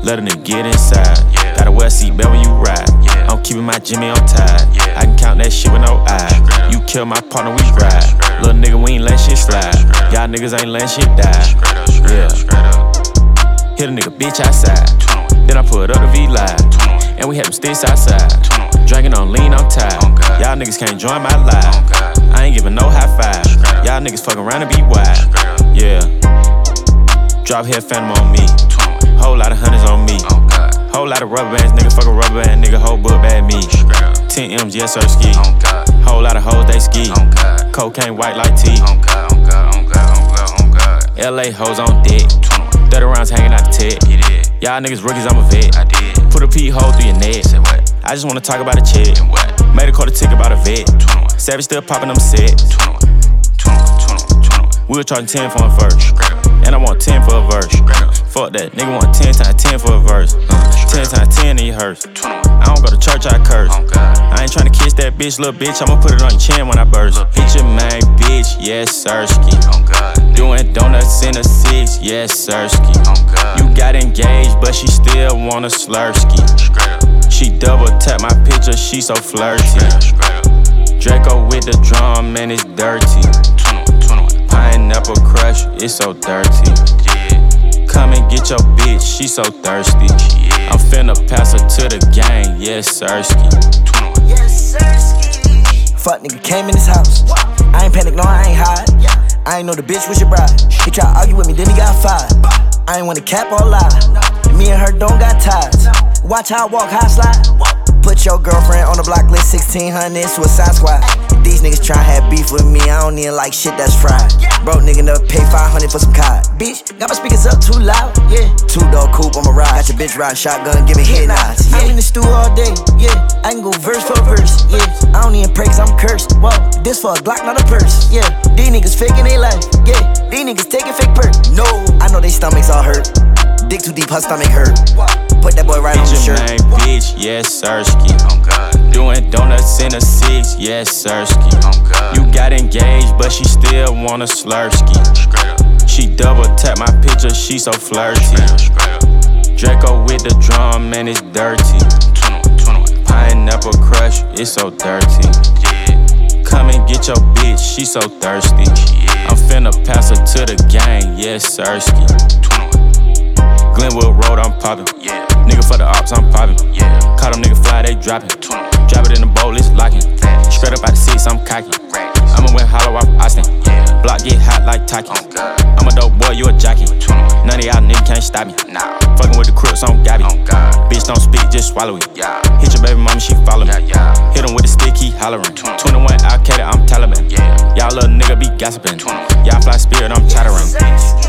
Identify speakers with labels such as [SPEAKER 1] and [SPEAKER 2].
[SPEAKER 1] Let a nigga get inside. Got a well seat belt when you ride. I'm keeping my Jimmy on tight. I can count that shit with no eye. You kill my partner, we ride. Little nigga, we ain't letting shit slide. Y'all niggas ain't letting shit die. Yeah. Hit a nigga bitch outside. Then I put up the V-Live. And we had them sticks outside. Drinking on lean, I'm tired. Y'all niggas can't join my live. I ain't giving no high five. Y'all niggas fucking around and be wide. Yeah. Drop head phantom on me. Whole lot of hundreds on me. Whole lot of rubber bands, nigga. Fuck a rubber band, nigga. Whole book bad me. 10 M's, yes sir, ski. Whole lot of hoes, they ski. Cocaine white like tea. LA hoes on deck. 30 rounds hanging out the tech. Y'all niggas rookies, I'm a vet. Put a pee hole through your neck. I just wanna talk about a check. Made a quarter ticket about a vet. Savage still popping them sets. We were charging 10 for a verse. And I want 10 for a verse. Fuck that, nigga want 10 times 10 for a verse. 10 times 10 in your hearse. I don't go to church, I curse. I ain't tryna kiss that bitch, little bitch. I'ma put it on your chin when I burst. Hit your main bitch, yes sirski. Doing donuts in a 6, yes sirski. You got engaged, but she still want a slurski. She double tap my picture, she so flirty. Draco with the drum, man, it's dirty. Pineapple crush, it's so dirty. Come and get your bitch, she so thirsty. I'm finna pass her to the gang, yes sirski.
[SPEAKER 2] Yes sirski. Fuck nigga came in his house. I ain't panic, no I ain't hide. I ain't know the bitch was your bride. He tried to argue with me, then he got fired. I ain't wanna cap or lie. Me and her don't got ties. Watch how I walk, how I slide. Put your girlfriend on the block list, 1600, Suicide Squad. These niggas try to have beef with me, I don't even like shit that's fried. Broke nigga never pay 500 for some cod. Bitch, got my speakers up too loud, yeah. 2-door coupe on my ride, got your bitch riding shotgun, give me head nods. I'm in the stew all day, yeah. I can go verse for verse, yeah. I don't even pray cause I'm cursed, whoa. This for a Glock, not a purse, yeah. These niggas faking they life, yeah. These niggas taking fake perk, no. I know they stomachs all hurt. Dick too deep, her stomach hurt. Put that boy right on the shirt.
[SPEAKER 1] Hit your main bitch, yes sirski. Doing donuts in a 6, yes sirski. You got engaged, but she still want a slurski. She double tap my picture, she so flirty. Draco with the drum, man, it's dirty. Pineapple crush, it's so dirty. Come and get your bitch, she so thirsty. I'm finna pass her to the gang, yes sirski. Glenwood Road, I'm poppin'. Nigga for the ops, I'm poppin'. Caught them nigga fly, they droppin'. Drop it in the boat, it's locking. Straight up out the 6, I'm cocky. I'ma win hollow off Austin. Block get hot like Taki. I'm a dope boy, you a jockey. None of y'all niggas can't stop me. Fucking with the Crips on Gabby. Bitch don't speak, just swallow it. Hit your baby mama, she follow me. Hit him with a stick, he hollering. 21 Al-Qaeda, I'm Taliban. Y'all little nigga be gossiping. Y'all fly spirit, I'm chattering.